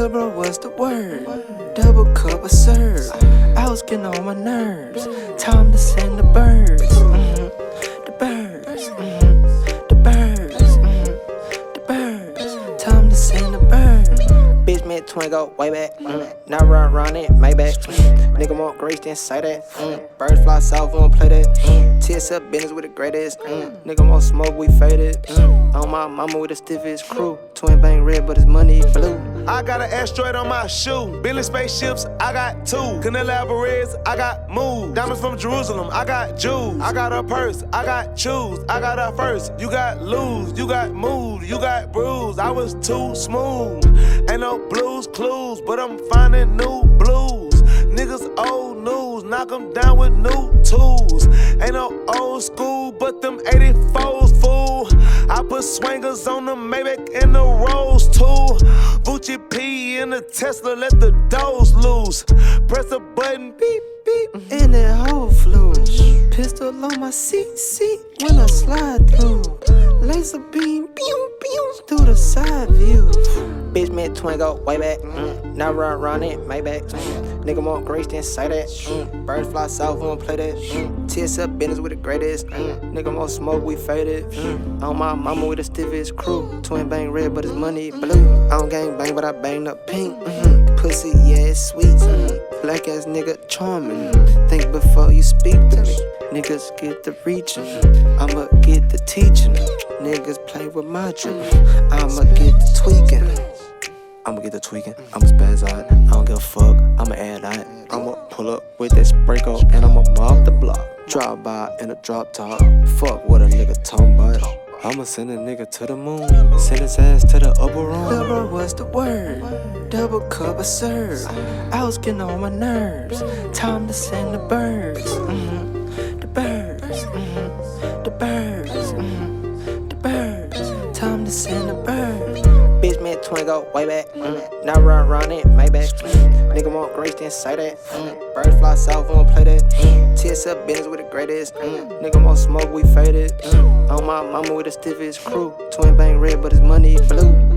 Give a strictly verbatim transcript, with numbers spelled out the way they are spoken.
Lil' bro, what's the word? Double cup of serve. I was getting on my nerves. Time to send the birds. Mm-hmm. The birds. Mm-hmm. The birds. Mm-hmm. The birds. Time to send the birds. Bitch, me and twin go way back. Mm. Now run around it, Maybach. Mm. Nigga want grace, then say that. Mm. Birds fly south, we don't play that. Mm. T S up business with the greatest. Mm. Nigga want smoke, we faded. Mm. On my mama with the stiffest crew. Twin bang red, but his money blue. I got an asteroid on my shoe. Billy spaceships, I got two. Canelo Alvarez, I got moves. Diamonds from Jerusalem, I got jewels. I got a purse, I got shoes. I got a first, you got lose. You got mood, you got bruise. I was too smooth. Ain't no blues clues, but I'm finding new blues. Niggas old news, knock them down with new tools. Ain't no old school, but them eighty-fours, fool. I put swingers on the Maybach and the Rolls too. Gucci P in the Tesla, let the doors loose. Press a button, beep, beep, and that hoe flew. Pistol on my seat, seat when I slide through. Laser beam, pew, pew, through the side view. Bitch, me and twin go way back. Mm. Now run around it, Maybach. Mm. Nigga want grace, then say that. Mm. Birds fly south, we don't play that. Mm. T S up business with the greatest. Mm. Nigga want smoke, we faded. Mm. On my mama with the stiffest crew. Twin bang red, but his money blue. I don't gang bang, but I bang up pink. Mm-hmm. Pussy, yeah, it's sweet. Mm-hmm. Black ass nigga charming. Mm. Think before you speak to me. Niggas get the reaching. I'ma get the teaching. Niggas play with my drip. I'ma get the tweaking. I'ma get the tweaking. I'ma spaz out. I don't give a fuck. I'ma add out. I'ma pull up with that spray coat and I'ma mob the block. Drive by in a drop top. Fuck what a nigga talking about. I'ma send a nigga to the moon. Send his ass to the upper room. Lil' bro, what's the word? Double cup of serve. I was getting on my nerves. Time to send the birds. Mm-hmm. The birds. Mm-hmm. The birds. Mm-hmm. The birds. Time to send the birds. Bitch, me and twin go way back. Mm. Now run around it, Maybach. Mm. Nigga want grace, then say that. Mm. Birds fly south, we don't play that. Mm. T S up business with the greatest. Mm. Nigga want smoke, we faded. Mm. On my mama with the stiffest crew. Twin bang red, but his money blue.